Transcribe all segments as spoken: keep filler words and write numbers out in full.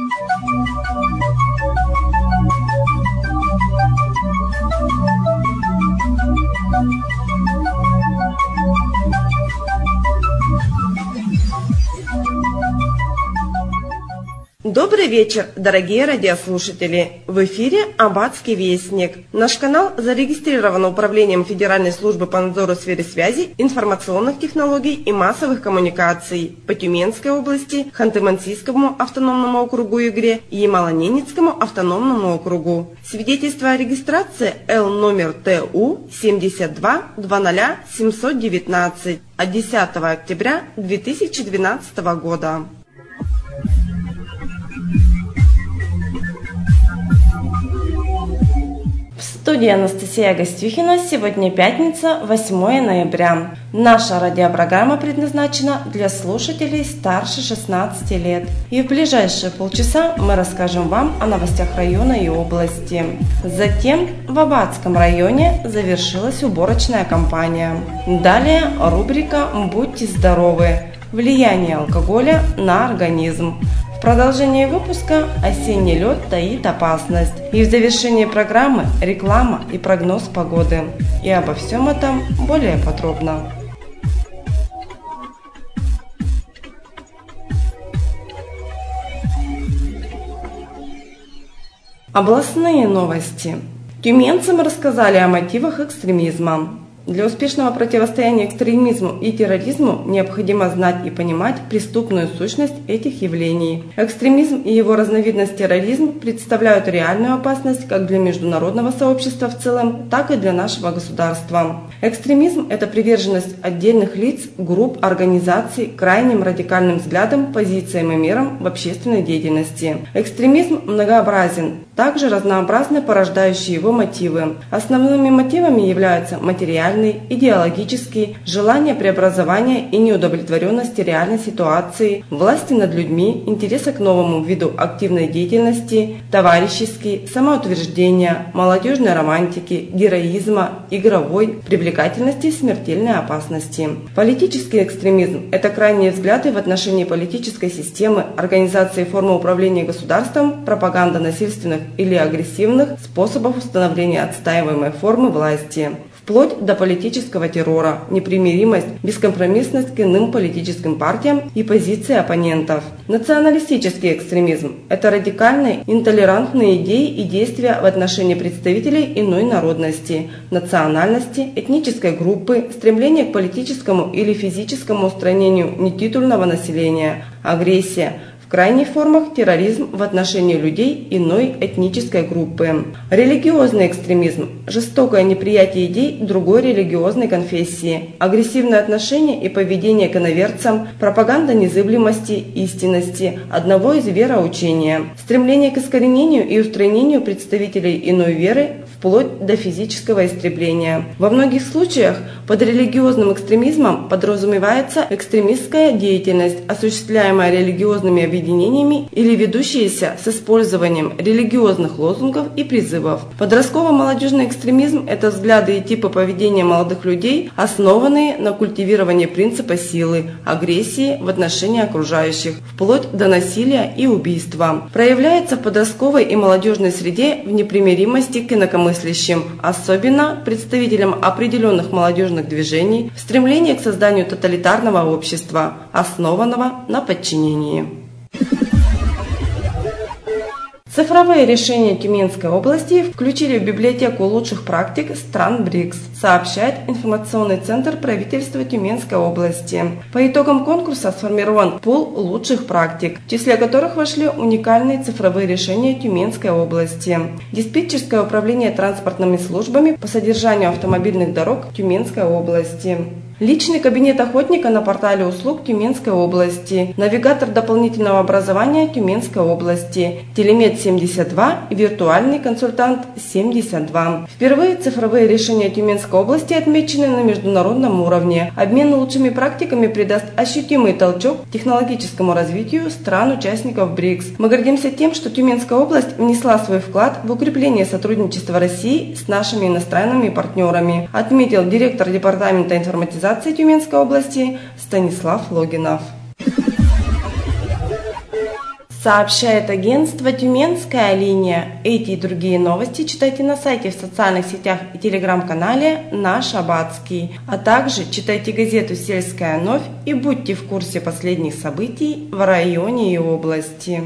Добрый вечер, дорогие радиослушатели! В эфире Аббатский вестник. Наш канал зарегистрирован Управлением Федеральной службы по надзору в сфере связи, информационных технологий и массовых коммуникаций по Тюменской области, Ханты-Мансийскому автономному округу Югре и Ямало-Ненецкому автономному округу. Свидетельство о регистрации Л номер Т У семьдесят два двадцать семьсот девятнадцать от десятого октября две тысячи двенадцатого года. В студии Анастасия Гостюхина. Сегодня пятница, восьмое ноября. Наша радиопрограмма предназначена для слушателей старше шестнадцати лет. И в ближайшие полчаса мы расскажем вам о новостях района и области. Затем в Аббатском районе завершилась уборочная кампания. Далее рубрика «Будьте здоровы. Влияние алкоголя на организм». В продолжении выпуска «Осенний лед таит опасность». И в завершении программы реклама и прогноз погоды. И обо всем этом более подробно. Областные новости. Тюменцам рассказали о мотивах экстремизма. Для успешного противостояния экстремизму и терроризму необходимо знать и понимать преступную сущность этих явлений. Экстремизм и его разновидность терроризм представляют реальную опасность как для международного сообщества в целом, так и для нашего государства. Экстремизм – это приверженность отдельных лиц, групп, организаций крайним радикальным взглядам, позициям и мерам в общественной деятельности. Экстремизм многообразен, также разнообразны порождающие его мотивы. Основными мотивами являются материальный, идеологический, желание преобразования и неудовлетворенности реальной ситуации, власти над людьми, интереса к новому виду активной деятельности, товарищеский, самоутверждения, молодежной романтики, героизма, игровой, привлекательности и смертельной опасности. Политический экстремизм – это крайние взгляды в отношении политической системы, организации формы управления государством, пропаганда насильственных или агрессивных способов установления отстаиваемой формы власти, вплоть до политического террора, непримиримость, бескомпромиссность к иным политическим партиям и позиции оппонентов. Националистический экстремизм – это радикальные, интолерантные идеи и действия в отношении представителей иной народности, национальности, этнической группы, стремление к политическому или физическому устранению нетитульного населения, агрессия, в крайних формах терроризм в отношении людей иной этнической группы. Религиозный экстремизм – жестокое неприятие идей другой религиозной конфессии, агрессивное отношение и поведение к иноверцам, пропаганда незыблемости, истинности одного из вероучения, стремление к искоренению и устранению представителей иной веры вплоть до физического истребления. Во многих случаях под религиозным экстремизмом подразумевается экстремистская деятельность, осуществляемая религиозными объединениями или ведущаяся с использованием религиозных лозунгов и призывов. Подростково-молодежный экстремизм – это взгляды и типы поведения молодых людей, основанные на культивировании принципа силы, агрессии в отношении окружающих, вплоть до насилия и убийства. Проявляется в подростковой и молодежной среде в непримиримости к инакомыслящим, особенно представителям определенных молодежных движений, в стремлении к созданию тоталитарного общества, основанного на подчинении. Цифровые решения Тюменской области включили в библиотеку лучших практик стран БРИКС, сообщает информационный центр правительства Тюменской области. По итогам конкурса сформирован пул лучших практик, в числе которых вошли уникальные цифровые решения Тюменской области. Диспетчерское управление транспортными службами по содержанию автомобильных дорог Тюменской области. Личный кабинет охотника на портале услуг Тюменской области, навигатор дополнительного образования Тюменской области, Телемед семьдесят два и виртуальный консультант семьдесят два. Впервые цифровые решения Тюменской области отмечены на международном уровне. Обмен лучшими практиками придаст ощутимый толчок технологическому развитию стран-участников БРИКС. Мы гордимся тем, что Тюменская область внесла свой вклад в укрепление сотрудничества России с нашими иностранными партнерами, отметил директор департамента информатизации Тюменской области Станислав Логинов. сообщает агентство «Тюменская линия». Эти и другие новости читайте на сайте, в социальных сетях и телеграм-канале «Наш Аббатский». А также читайте газету «Сельская новь» и будьте в курсе последних событий в районе и области.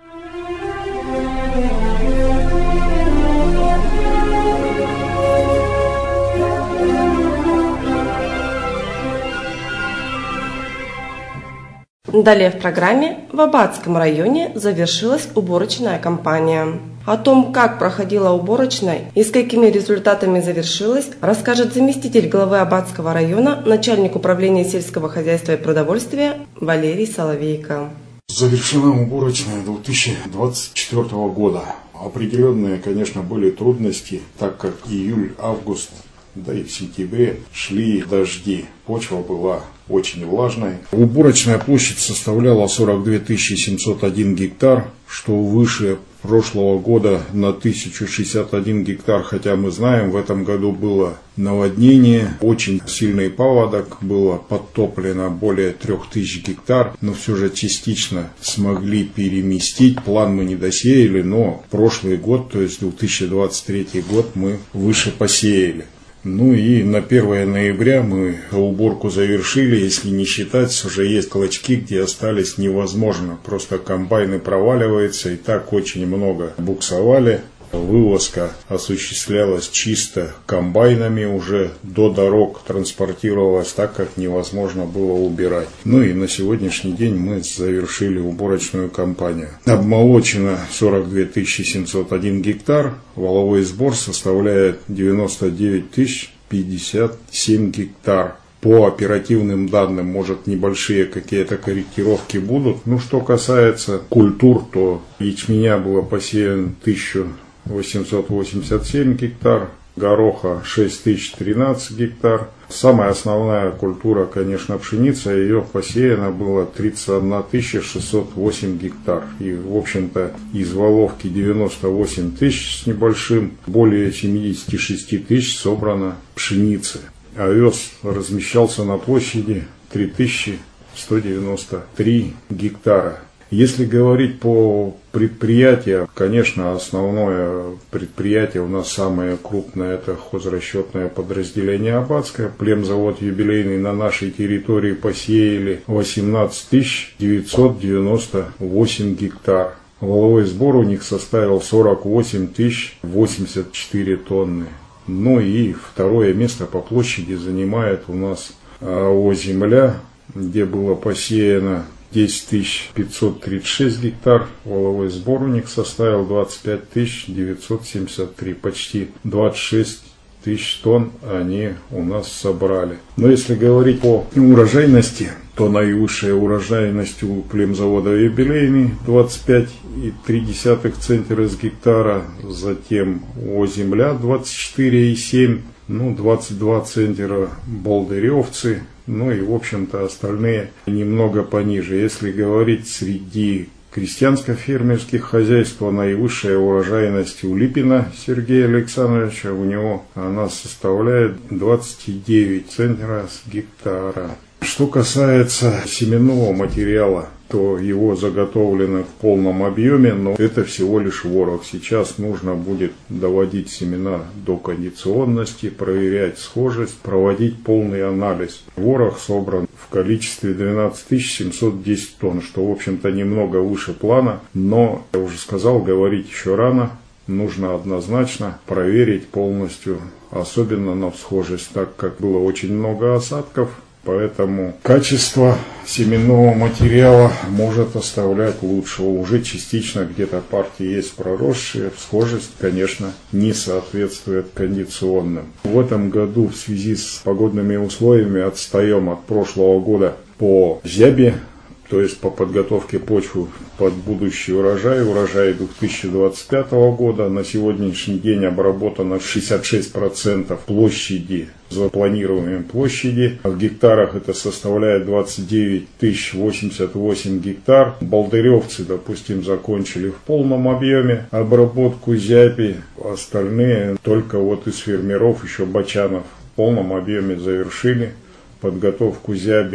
Далее в программе: в Аббатском районе завершилась уборочная кампания. О том, как проходила уборочная и с какими результатами завершилась, расскажет заместитель главы Аббатского района, начальник управления сельского хозяйства и продовольствия Валерий Соловейко. Завершена уборочная две тысячи двадцать четвёртого года. Определенные, конечно, были трудности, так как июль, август, да и в сентябре шли дожди. Почва была очень влажной. Уборочная площадь составляла сорок две тысячи семьсот один гектар, что выше прошлого года на тысячу шестьдесят один гектар, хотя мы знаем, в этом году было наводнение, очень сильный паводок, было подтоплено более трех тысяч гектар, но все же частично смогли переместить. План мы не досеяли, но прошлый год, то есть две тысячи двадцать третий год, мы выше посеяли. Ну и на первое ноября мы уборку завершили, если не считать, уже есть клочки, где остались невозможно. Просто комбайны проваливаются, и так очень много буксовали. Вывозка осуществлялась чисто комбайнами, уже до дорог транспортировалась, так как невозможно было убирать. Ну и на сегодняшний день мы завершили уборочную кампанию. Обмолочено сорок две тысячи семьсот один гектар, валовой сбор составляет девяносто девять тысяч пятьдесят семь гектар. По оперативным данным, может, небольшие какие-то корректировки будут. Ну, что касается культур, то ячменя было посеяно тысяча восемьсот восемьдесят семь гектар, гороха шесть тысяч тринадцать гектар. Самая основная культура, конечно, пшеница, ее посеяно было тридцать одна тысяча шестьсот восемь гектар. И, в общем-то, из валовки девяносто восемь тысяч с небольшим, более семьдесят шесть тысяч собрано пшеницы. Овес размещался на площади три тысячи сто девяносто три гектара. Если говорить по предприятиям, конечно, основное предприятие у нас самое крупное — это хозрасчетное подразделение Аббатское. Племзавод юбилейный на нашей территории посеяли восемнадцать тысяч девятьсот девяносто восемь гектар. Валовой сбор у них составил сорок восемь тысяч восемьдесят четыре тонны. Ну и второе место по площади занимает у нас АО «Земля», где было посеяно десять тысяч пятьсот тридцать шесть гектар, валовой сбор у них составил двадцать пять тысяч девятьсот семьдесят три, почти двадцать шесть тысяч тонн они у нас собрали. Но если говорить по урожайности, то наивысшая урожайность у племзавода юбилейный двадцать пять и три десятых центнера с гектара, затем ООО «Земля» двадцать четыре и семь, ну двадцать два центнера болдыревцы. Ну и, в общем-то, остальные немного пониже. Если говорить среди крестьянско-фермерских хозяйств, наивысшая урожайность у Липина Сергея Александровича, у него она составляет двадцать девять центнера с гектара. Что касается семенного материала, то его заготовлено в полном объеме, но это всего лишь ворох. Сейчас нужно будет доводить семена до кондиционности, проверять схожесть, проводить полный анализ. Ворох собран в количестве двенадцать тысяч семьсот десять тонн, что, в общем-то, немного выше плана, но, я уже сказал, говорить еще рано. Нужно однозначно проверить полностью, особенно на схожесть, так как было очень много осадков. Поэтому качество семенного материала может оставлять лучшего. Уже частично где-то партии есть проросшие. Схожесть, конечно, не соответствует кондиционным. В этом году в связи с погодными условиями отстаем от прошлого года по зябе, то есть по подготовке почвы под будущий урожай. Урожай две тысячи двадцать пятого года. На сегодняшний день обработано шестьдесят шесть процентов площади, запланируемой площади. В гектарах это составляет двадцать девять тысяч восемьдесят восемь гектар. Болдыревцы, допустим, закончили в полном объеме обработку зяби. Остальные только вот из фермеров, еще Бачанов, в полном объеме завершили подготовку зяби.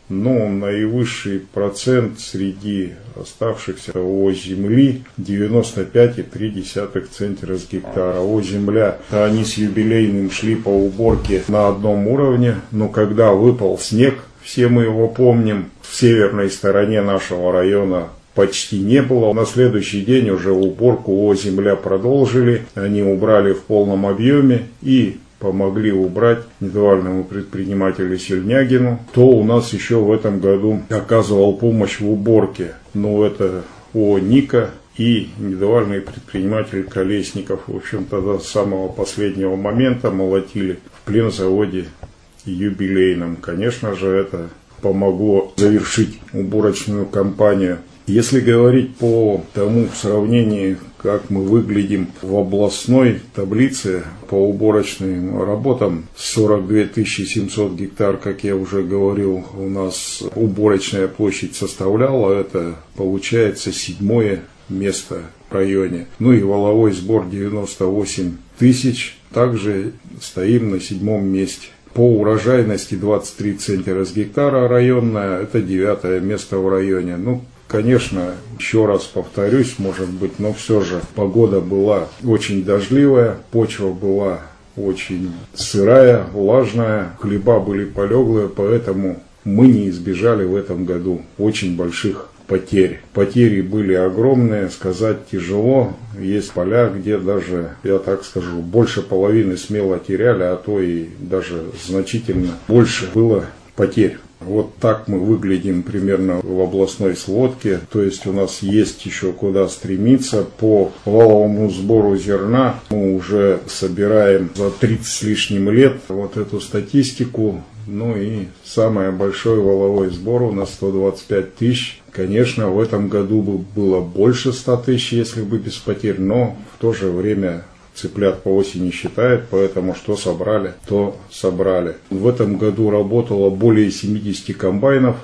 но наивысший процент среди оставшихся ООО «Земли» девяносто пять целых три десятых центнера с гектара. ООО «Земля», они с юбилейным шли по уборке на одном уровне, но когда выпал снег, все мы его помним, в северной стороне нашего района почти не было. На следующий день уже уборку ООО «Земля» продолжили, они убрали в полном объеме и помогли убрать индивидуальному предпринимателю Сельнягину, кто у нас еще в этом году оказывал помощь в уборке. Ну, это ООО «Ника» и индивидуальный предприниматель Колесников. В общем-то, до самого последнего момента молотили в плензаводе юбилейном. Конечно же, это помогло завершить уборочную кампанию. Если говорить по тому в сравнении, как мы выглядим в областной таблице по уборочным работам, сорок две тысячи семьсот гектар, как я уже говорил, у нас уборочная площадь составляла, это получается седьмое место в районе. Ну и валовой сбор девяносто восемь тысяч, также стоим на седьмом месте. По урожайности двадцать три центнера с гектара районная, это девятое место в районе. Ну, конечно, еще раз повторюсь, может быть, но все же погода была очень дождливая, почва была очень сырая, влажная, хлеба были полеглые, поэтому мы не избежали в этом году очень больших потерь. Потери были огромные, сказать тяжело. Есть поля, где даже, я так скажу, больше половины смело теряли, а то и даже значительно больше было потерь. Вот так мы выглядим примерно в областной сводке, то есть у нас есть еще куда стремиться. По валовому сбору зерна мы уже собираем за тридцать с лишним лет вот эту статистику. Ну и самый большой валовой сбор у нас сто двадцать пять тысяч. Конечно, в этом году бы было больше ста тысяч, если бы без потерь, но в то же время цыплят по осени считают, поэтому что собрали, то собрали. В этом году работало более семидесяти комбайнов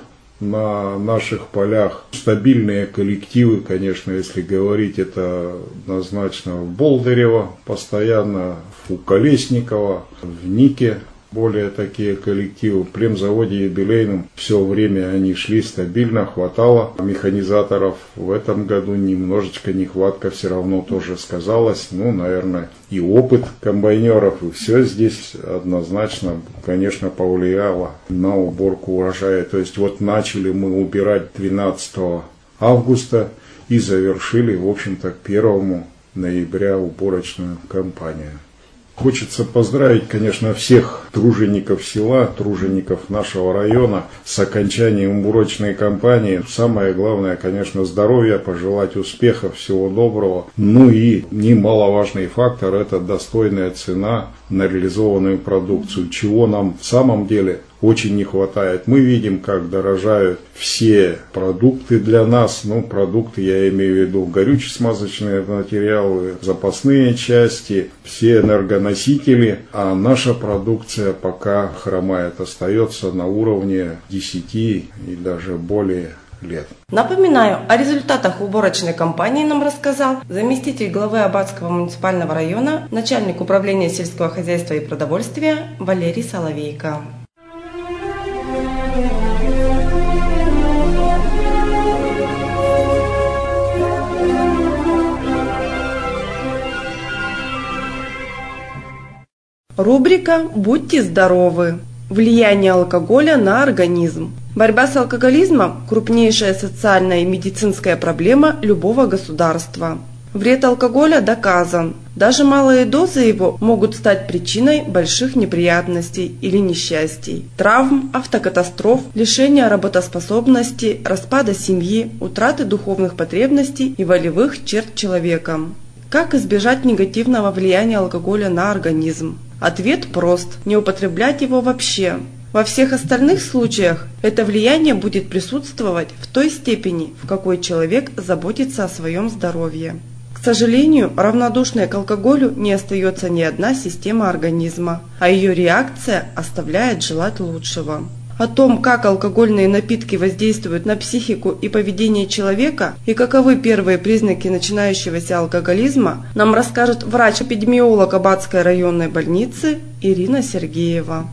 на наших полях. Стабильные коллективы, конечно, если говорить, это однозначно в Болдырево, постоянно у Колесникова, в Нике. Более такие коллективы. В премзаводе юбилейном все время они шли стабильно, хватало механизаторов. В этом году немножечко нехватка все равно тоже сказалась. Ну, наверное, и опыт комбайнеров, и все здесь однозначно, конечно, повлияло на уборку урожая. То есть вот начали мы убирать двенадцатого августа и завершили, в общем-то, к первому ноября уборочную кампанию. Хочется поздравить, конечно, всех тружеников села, тружеников нашего района с окончанием уборочной кампании. Самое главное, конечно, здоровья, пожелать успехов, всего доброго. Ну и немаловажный фактор – это достойная цена на реализованную продукцию, чего нам в самом деле очень не хватает. Мы видим, как дорожают все продукты для нас. Ну, продукты, я имею в виду горюче-смазочные материалы, запасные части, все энергоносители. А наша продукция пока хромает, остается на уровне десяти и даже более лет. Напоминаю, о результатах уборочной кампании нам рассказал заместитель главы Аббатского муниципального района, начальник управления сельского хозяйства и продовольствия Валерий Соловейко. Рубрика «Будьте здоровы. Влияние алкоголя на организм». Борьба с алкоголизмом – крупнейшая социальная и медицинская проблема любого государства. Вред алкоголя доказан. Даже малые дозы его могут стать причиной больших неприятностей или несчастий, травм, автокатастроф, лишения работоспособности, распада семьи, утраты духовных потребностей и волевых черт человека. Как избежать негативного влияния алкоголя на организм? Ответ прост – не употреблять его вообще. Во всех остальных случаях это влияние будет присутствовать в той степени, в какой человек заботится о своем здоровье. К сожалению, равнодушной к алкоголю не остается ни одна система организма, а ее реакция оставляет желать лучшего. О том, как алкогольные напитки воздействуют на психику и поведение человека и каковы первые признаки начинающегося алкоголизма, нам расскажет врач-эпидемиолог Аббатской районной больницы Ирина Сергеева.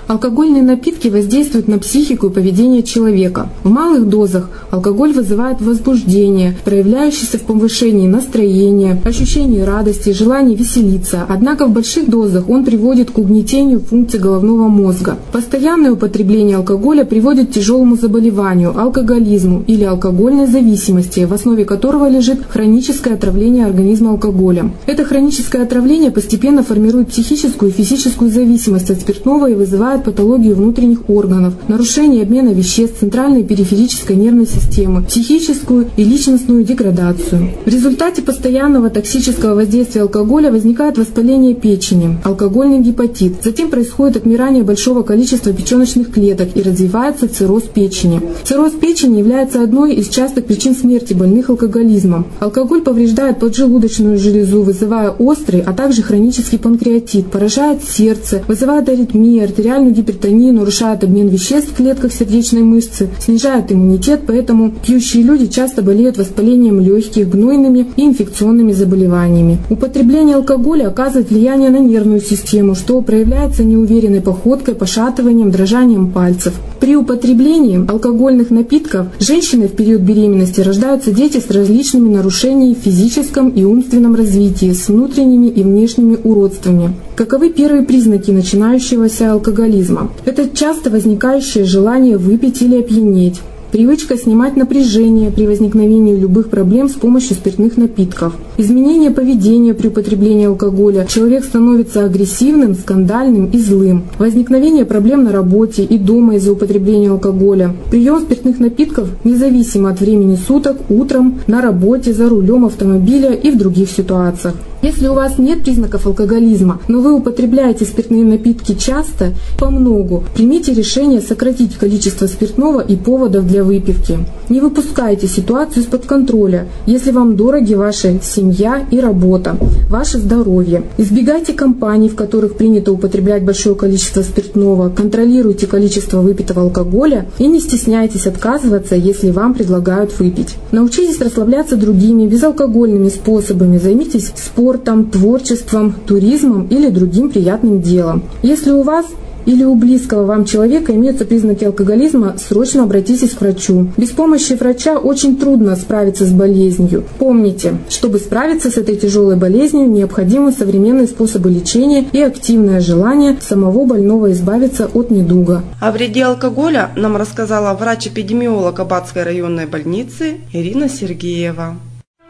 Алкогольные напитки воздействуют на психику и поведение человека. В малых дозах алкоголь вызывает возбуждение, проявляющееся в повышении настроения, ощущении радости, желании веселиться. Однако в больших дозах он приводит к угнетению функций головного мозга. Постоянное употребление алкоголя приводит к тяжелому заболеванию, алкоголизму или алкогольной зависимости, в основе которого лежит хроническое отравление организма алкоголем. Это хроническое отравление постепенно формирует психическую и физическую зависимость от спиртного и вызывает патологию внутренних органов, нарушение обмена веществ, центральной и периферической нервной системы, психическую и личностную деградацию. В результате постоянного токсического воздействия алкоголя возникает воспаление печени, алкогольный гепатит. Затем происходит отмирание большого количества печеночных клеток и развивается цирроз печени. Цирроз печени является одной из частых причин смерти больных алкоголизмом. Алкоголь повреждает поджелудочную железу, вызывая острый, а также хронический панкреатит, поражает сердце, вызывает аритмию, артериальную гипертонию, нарушает обмен веществ в клетках сердечной мышцы, снижает иммунитет, поэтому пьющие люди часто болеют воспалением легких, гнойными и инфекционными заболеваниями. Употребление алкоголя оказывает влияние на нервную систему, что проявляется неуверенной походкой, пошатыванием, дрожанием пальцев. При употреблении алкогольных напитков женщины в период беременности рождаются дети с различными нарушениями в физическом и умственном развитии, с внутренними и внешними уродствами. Каковы первые признаки начинающегося алкоголизма? Это часто возникающее желание выпить или опьянеть. Привычка снимать напряжение при возникновении любых проблем с помощью спиртных напитков. Изменение поведения при употреблении алкоголя. Человек становится агрессивным, скандальным и злым. Возникновение проблем на работе и дома из-за употребления алкоголя. Прием спиртных напитков независимо от времени суток, утром, на работе, за рулем автомобиля и в других ситуациях. Если у вас нет признаков алкоголизма, но вы употребляете спиртные напитки часто, помногу, примите решение сократить количество спиртного и поводов для выпивки. Не выпускайте ситуацию из-под контроля, если вам дороги ваша семья и работа, ваше здоровье. Избегайте компаний, в которых принято употреблять большое количество спиртного, контролируйте количество выпитого алкоголя и не стесняйтесь отказываться, если вам предлагают выпить. Научитесь расслабляться другими, безалкогольными способами, займитесь спортом, спортом, творчеством, туризмом или другим приятным делом. Если у вас или у близкого вам человека имеются признаки алкоголизма, срочно обратитесь к врачу. Без помощи врача очень трудно справиться с болезнью. Помните, чтобы справиться с этой тяжелой болезнью, необходимы современные способы лечения и активное желание самого больного избавиться от недуга. О вреде алкоголя нам рассказала врач-эпидемиолог Аббатской районной больницы Ирина Сергеева.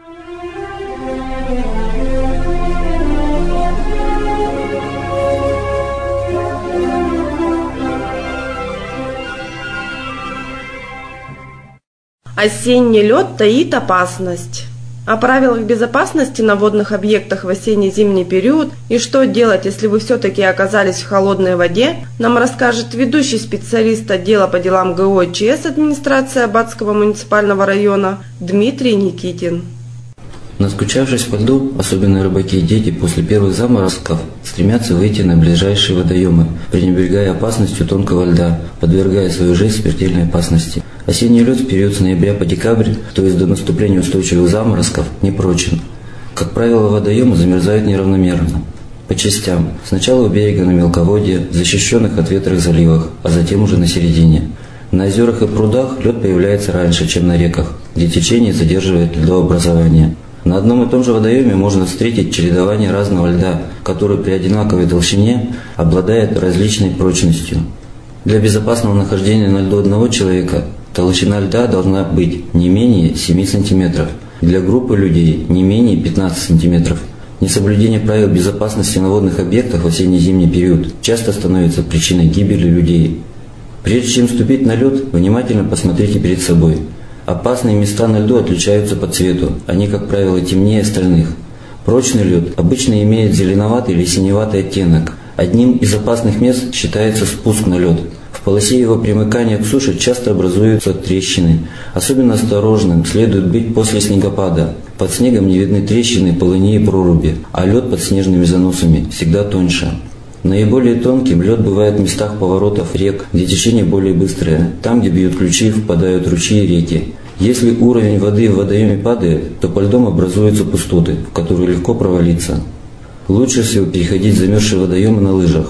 Осенний лед таит опасность. О правилах безопасности на водных объектах в осенне-зимний период и что делать, если вы все-таки оказались в холодной воде, нам расскажет ведущий специалист отдела по делам ГО и ЧС администрации Аббатского муниципального района Дмитрий Никитин. Наскучавшись по льду, особенно рыбаки и дети после первых заморозков стремятся выйти на ближайшие водоемы, пренебрегая опасностью тонкого льда, подвергая свою жизнь смертельной опасности. Осенний лед в период с ноября по декабрь, то есть до наступления устойчивых заморозков, не прочен. Как правило, водоемы замерзают неравномерно, по частям. Сначала у берега на мелководье, защищенных от ветра заливах, а затем уже на середине. На озерах и прудах лед появляется раньше, чем на реках, где течение задерживает льдообразование. На одном и том же водоеме можно встретить чередование разного льда, который при одинаковой толщине обладает различной прочностью. Для безопасного нахождения на льду одного человека толщина льда должна быть не менее семи сантиметров, для группы людей не менее пятнадцати сантиметров. Несоблюдение правил безопасности на водных объектах в осенне-зимний период часто становится причиной гибели людей. Прежде чем ступить на лед, внимательно посмотрите перед собой. Опасные места на льду отличаются по цвету, они, как правило, темнее остальных. Прочный лед обычно имеет зеленоватый или синеватый оттенок. Одним из опасных мест считается спуск на лед. В полосе его примыкания к суше часто образуются трещины. Особенно осторожным следует быть после снегопада. Под снегом не видны трещины, полыни и проруби, а лед под снежными заносами всегда тоньше. Наиболее тонким лед бывает в местах поворотов рек, где течение более быстрое, там, где бьют ключи, впадают ручьи и реки. Если уровень воды в водоеме падает, то по льдам образуются пустоты, в которые легко провалиться. Лучше всего переходить замерзшие водоемы на лыжах.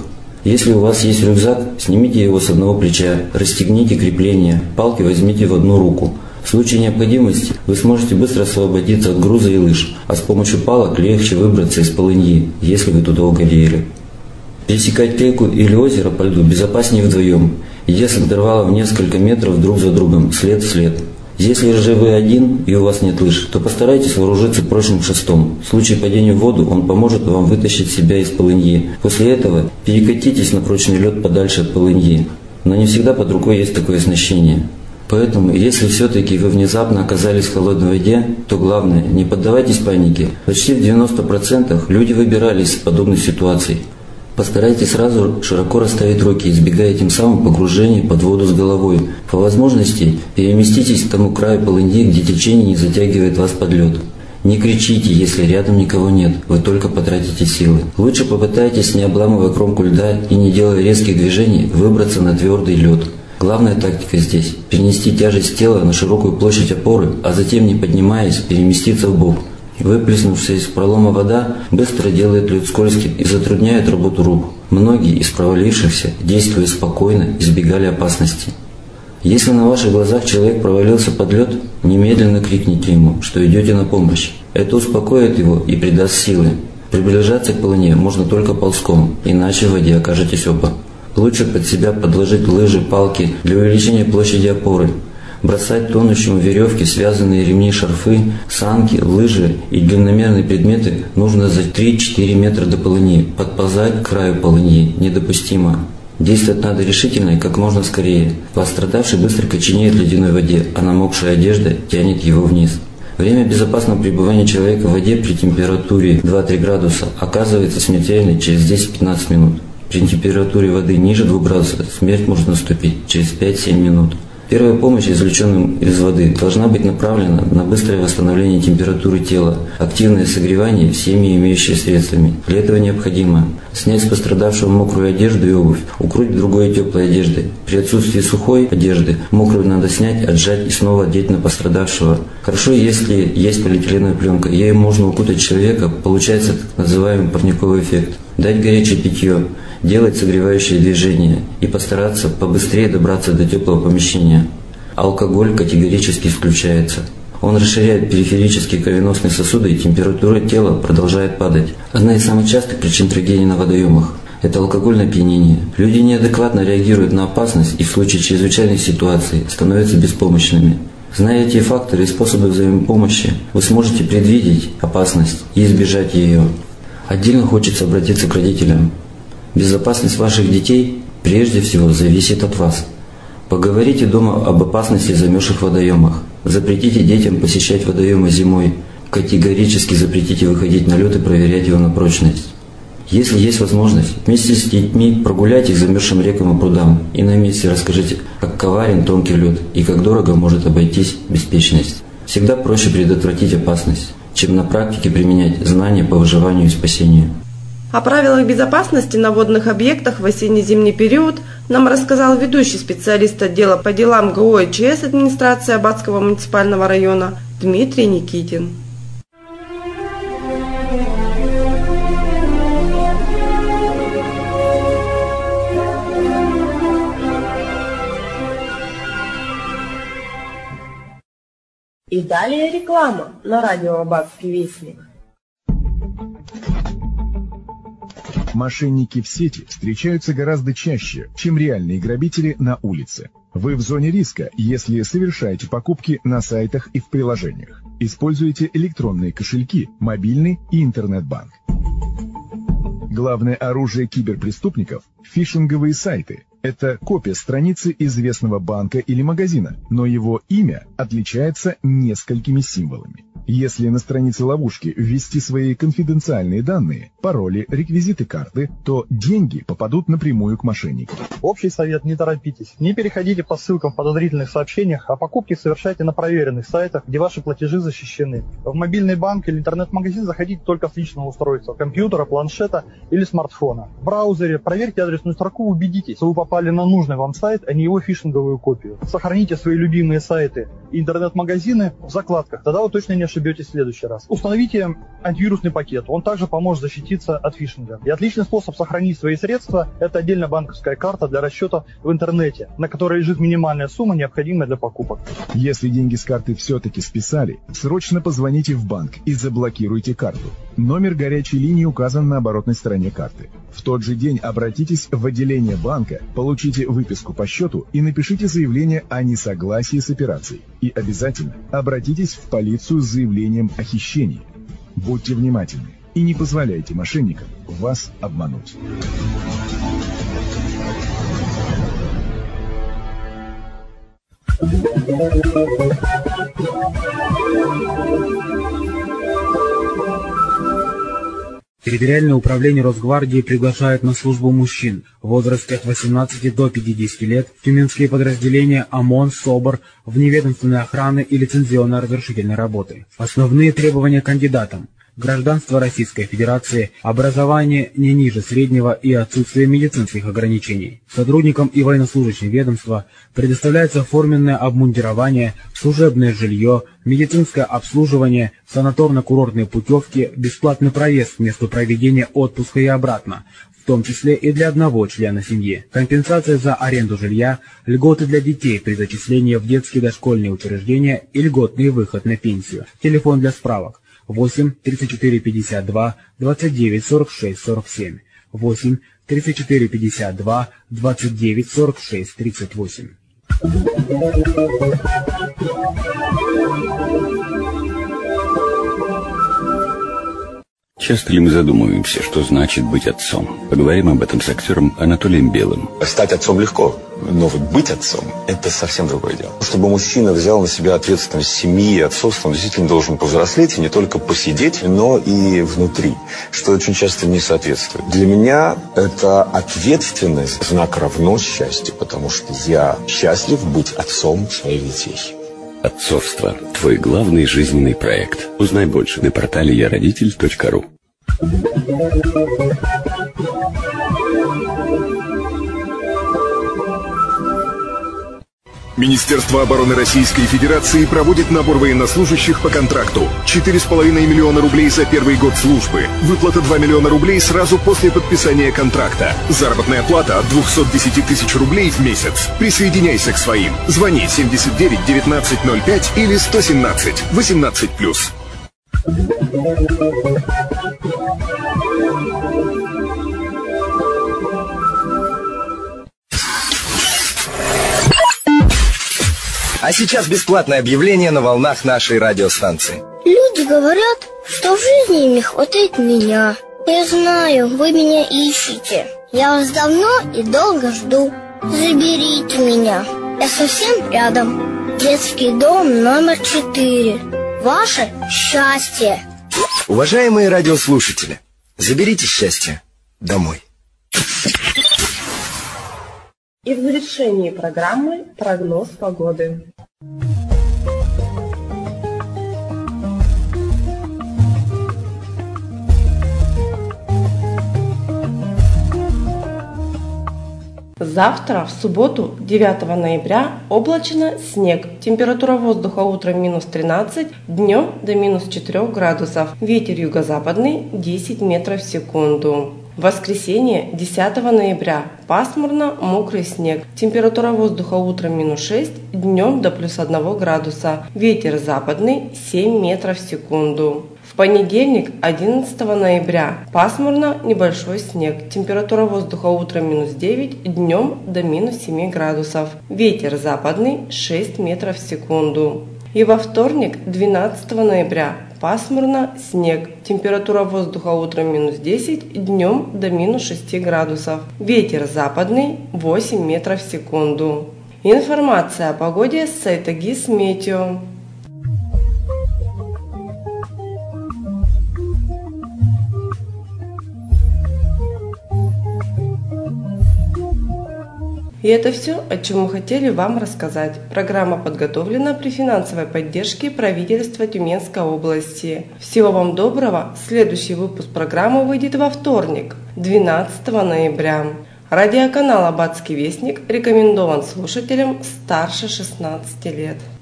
Если у вас есть рюкзак, снимите его с одного плеча, расстегните крепление, палки возьмите в одну руку. В случае необходимости вы сможете быстро освободиться от груза и лыж, а с помощью палок легче выбраться из полыньи, если вы туда угодили. Пересекать реку или озеро по льду безопаснее вдвоем, идя с интервала в несколько метров друг за другом, след в след. Если же вы один и у вас нет лыж, то постарайтесь вооружиться прочным шестом. В случае падения в воду он поможет вам вытащить себя из полыньи. После этого перекатитесь на прочный лед подальше от полыньи. Но не всегда под рукой есть такое оснащение. Поэтому, если все-таки вы внезапно оказались в холодной воде, то главное, не поддавайтесь панике. Почти в девяноста процентах люди выбирались из подобных ситуаций. Постарайтесь сразу широко расставить руки, избегая тем самым погружения под воду с головой. По возможности переместитесь к тому краю полыньи, где течение не затягивает вас под лед. Не кричите, если рядом никого нет, вы только потратите силы. Лучше попытайтесь, не обламывая кромку льда и не делая резких движений, выбраться на твердый лед. Главная тактика здесь – перенести тяжесть тела на широкую площадь опоры, а затем, не поднимаясь, переместиться в бок. Выплеснувшаяся из пролома вода быстро делает лед скользким и затрудняет работу рук. Многие из провалившихся, действуя спокойно, избегали опасности. Если на ваших глазах человек провалился под лед, немедленно крикните ему, что идете на помощь. Это успокоит его и придаст силы. Приближаться к полыне можно только ползком, иначе в воде окажетесь оба. Лучше под себя подложить лыжи, палки для увеличения площади опоры. Бросать тонущему веревки, связанные ремни, шарфы, санки, лыжи и длинномерные предметы нужно за три-четыре метра до полыньи. Подползать к краю полыньи недопустимо. Действовать надо решительно и как можно скорее. Пострадавший быстро коченеет в ледяной воде, а намокшая одежда тянет его вниз. Время безопасного пребывания человека в воде при температуре два-три градуса оказывается смертельной через десять-пятнадцать минут. При температуре воды ниже двух градусов смерть может наступить через пять-семь минут. Первая помощь извлеченным из воды должна быть направлена на быстрое восстановление температуры тела, активное согревание всеми имеющими средствами. Для этого необходимо снять с пострадавшего мокрую одежду и обувь, укрыть другой теплой одеждой. При отсутствии сухой одежды мокрую надо снять, отжать и снова одеть на пострадавшего. Хорошо, если есть полиэтиленовая пленка, ею можно укутать человека, получается так называемый парниковый эффект. Дать горячее питье, делать согревающие движения и постараться побыстрее добраться до теплого помещения. Алкоголь категорически исключается. Он расширяет периферические кровеносные сосуды, и температура тела продолжает падать. Одна из самых частых причин трагедий на водоемах – это алкогольное опьянение. Люди неадекватно реагируют на опасность и в случае чрезвычайной ситуации становятся беспомощными. Зная эти факторы и способы взаимопомощи, вы сможете предвидеть опасность и избежать ее. Отдельно хочется обратиться к родителям. Безопасность ваших детей прежде всего зависит от вас. Поговорите дома об опасности замерзших водоемах. Запретите детям посещать водоемы зимой. Категорически запретите выходить на лед и проверять его на прочность. Если есть возможность, вместе с детьми прогуляйтесь к замерзшим рекам и прудам и на месте расскажите, как коварен тонкий лед и как дорого может обойтись беспечность. Всегда проще предотвратить опасность, чем на практике применять знания по выживанию и спасению. О правилах безопасности на водных объектах в осенне-зимний период нам рассказал ведущий специалист отдела по делам ГО и ЧС администрации Аббатского муниципального района Дмитрий Никитин. И далее реклама на радио Аббатский вестник. Мошенники в сети встречаются гораздо чаще, чем реальные грабители на улице. Вы в зоне риска, если совершаете покупки на сайтах и в приложениях. Используйте электронные кошельки, мобильный и интернет-банк. Главное оружие киберпреступников – фишинговые сайты. Это копия страницы известного банка или магазина, но его имя отличается несколькими символами. Если на странице ловушки ввести свои конфиденциальные данные, пароли, реквизиты карты, то деньги попадут напрямую к мошенникам. Общий совет: не торопитесь. Не переходите по ссылкам в подозрительных сообщениях, а покупки совершайте на проверенных сайтах, где ваши платежи защищены. В мобильный банк или интернет-магазин заходите только с личного устройства, компьютера, планшета или смартфона. В браузере проверьте адресную строку и убедитесь, что вы попали на нужный вам сайт, а не его фишинговую копию. Сохраните свои любимые сайты и интернет-магазины в закладках, тогда вы точно не ошибетесь. ошибетесь в следующий раз. Установите антивирусный пакет. Он также поможет защититься от фишинга. И отличный способ сохранить свои средства – это отдельная банковская карта для расчета в интернете, на которой лежит минимальная сумма, необходимая для покупок. Если деньги с карты все-таки списали, срочно позвоните в банк и заблокируйте карту. Номер горячей линии указан на оборотной стороне карты. В тот же день обратитесь в отделение банка, получите выписку по счету и напишите заявление о несогласии с операцией. И обязательно обратитесь в полицию с заявлением о хищении. Будьте внимательны и не позволяйте мошенникам вас обмануть. Территориальное управление Росгвардии приглашает на службу мужчин в возрасте от восемнадцати до пятидесяти лет в тюменские подразделения ОМОН, СОБР, вневедомственной охраны и лицензионно-разрешительной работы. Основные требования кандидатам: гражданство Российской Федерации, образование не ниже среднего и отсутствие медицинских ограничений. Сотрудникам и военнослужащим ведомства предоставляется форменное обмундирование, служебное жилье, медицинское обслуживание, санаторно-курортные путевки, бесплатный проезд к месту проведения отпуска и обратно, в том числе и для одного члена семьи, компенсация за аренду жилья, льготы для детей при зачислении в детские дошкольные учреждения и льготный выход на пенсию. Телефон для справок: восемь тридцать четыре пятьдесят два двадцать девять сорок шесть сорок семь, восемь тридцать четыре пятьдесят два двадцать девять сорок шесть тридцать восемь. Часто ли мы задумываемся, что значит быть отцом? Поговорим об этом с актером Анатолием Белым. Стать отцом легко, но вот быть отцом – это совсем другое дело. Чтобы мужчина взял на себя ответственность семьи и отцовства, он действительно должен повзрослеть и не только посидеть, но и внутри, что очень часто не соответствует. Для меня это ответственность, знак равно счастью, потому что я счастлив быть отцом своих детей. Отцовство – твой главный жизненный проект. Узнай больше на портале я родитель точка ру. Министерство обороны Российской Федерации проводит набор военнослужащих по контракту. четыре с половиной миллиона рублей за первый год службы. Выплата два миллиона рублей сразу после подписания контракта. Заработная плата от двухсот десяти тысяч рублей в месяц. Присоединяйся к своим. Звони семьдесят девять девятнадцать ноль пять или сто семнадцать восемнадцать плюс. А сейчас бесплатное объявление на волнах нашей радиостанции. Люди говорят, что в жизни им не хватает меня. Я знаю, вы меня ищете. Я вас давно и долго жду. Заберите меня. Я совсем рядом. Детский дом номер четыре. Ваше счастье. Уважаемые радиослушатели, заберите счастье домой. И в завершении программы прогноз погоды. Завтра, в субботу, девятого ноября, облачно, снег. Температура воздуха утром минус тринадцать, днем до минус четырех градусов. Ветер юго-западный десять метров в секунду. В воскресенье, десятого ноября, пасмурно, мокрый снег. Температура воздуха утром минус шесть, днем до плюс одного градуса. Ветер западный семь метров в секунду. В понедельник, одиннадцатого ноября, пасмурно, небольшой снег. Температура воздуха утром минус девять, днем до минус семи градусов. Ветер западный шесть метров в секунду. И во вторник, двенадцатого ноября, пасмурно, снег. Температура воздуха утром минус десять, днем до минус шести градусов. Ветер западный восемь метров в секунду. Информация о погоде с сайта Гисметео. И это все, о чем мы хотели вам рассказать. Программа подготовлена при финансовой поддержке правительства Тюменской области. Всего вам доброго. Следующий выпуск программы выйдет во вторник, двенадцатого ноября. Радиоканал «Аббатский вестник» рекомендован слушателям старше шестнадцати лет.